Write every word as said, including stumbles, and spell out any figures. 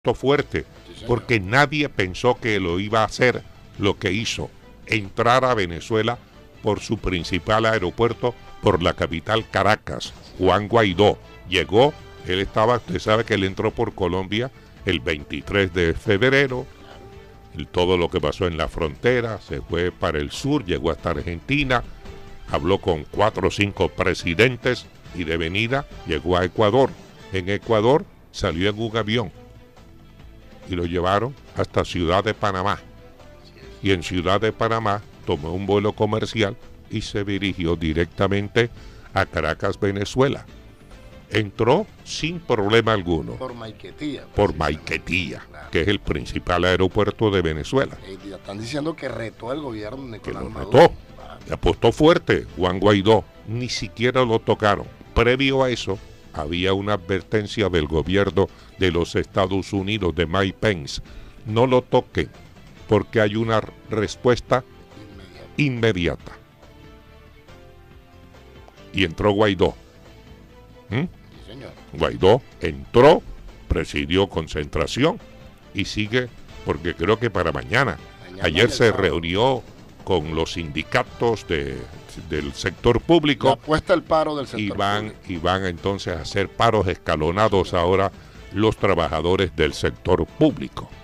fuerte, Sí, porque nadie pensó que lo iba a hacer lo que hizo, entrar a Venezuela por su principal aeropuerto, por la capital Caracas. Juan Guaidó llegó, él estaba, usted sabe que él entró por Colombia el veintitrés de febrero, el, todo lo que pasó en la frontera, se fue para el sur, llegó hasta Argentina, habló con cuatro o cinco presidentes y de venida llegó a Ecuador. En Ecuador salió en un avión y lo llevaron hasta Ciudad de Panamá. Y en Ciudad de Panamá tomó un vuelo comercial y se dirigió directamente a Caracas, Venezuela. Entró sin problema alguno. Por Maiquetía. Por Maiquetía, claro, que es el principal aeropuerto de Venezuela. Eh, están diciendo que retó el gobierno de Nicolás Maduro. Que lo retó. Le apostó fuerte Juan Guaidó. Ni siquiera lo tocaron. Previo a eso, había una advertencia del gobierno de los Estados Unidos, de Mike Pence. No lo toquen, porque hay una respuesta inmediata. Y entró Guaidó. ¿Mm? Sí, señor. Guaidó entró, presidió concentración y sigue, porque creo que para mañana. mañana Ayer se sábado. reunió con los sindicatos de, del sector público. La apuesta al paro del sector y van, público. Y van entonces a hacer paros escalonados ahora los trabajadores del sector público.